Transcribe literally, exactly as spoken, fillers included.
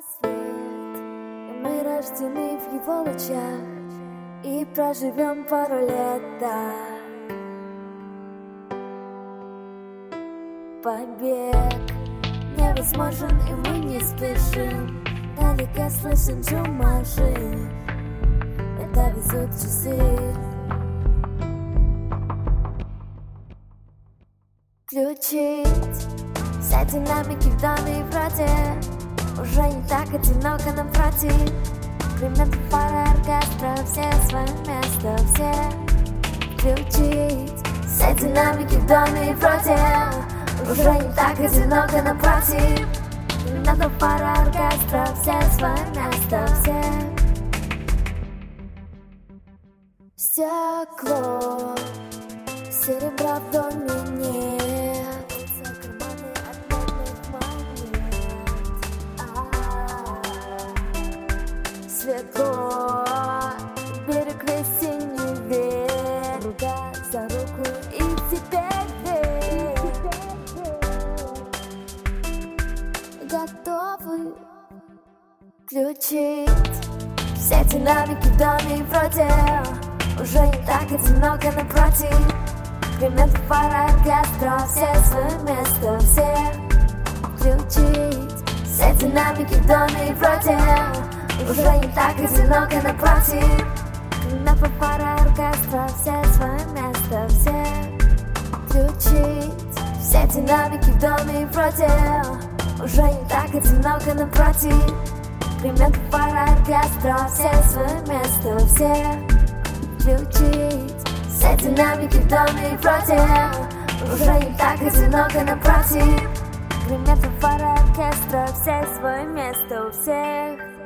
рассвет, и мы рождены в его лучах, и проживем пару лет так. Побег невозможен, и мы не спешим. Далеко слышен шум машин, это везут часы. Включить все динамики в доме, вроде уже не так одиноко напротив. Климат, пара, оркестра, все свое место, все. Включить все динамики в доме, вроде уже не так одиноко напротив. Климат, пара, оркестра, все свое место, все. Стекло, серебра в доме нет. Светло, берег весенний век, рука за руку, и теперь верь. Готовы включить все динамики в доме, вроде уже не так одиноко напротив. Климат, пара, оркестра, все свое место, все. Включить все динамики в доме, вроде уже не так одиноко напротив. Климат, пара, оркестра, все свое место, все. Включить все динамики в доме, вроде уже не так одиноко напротив. Климат, пара, оркестра, все свое место, все. Включить все динамики в доме, вроде уже не так одиноко напротив. Климат, пара, оркестра, все свое место у всех.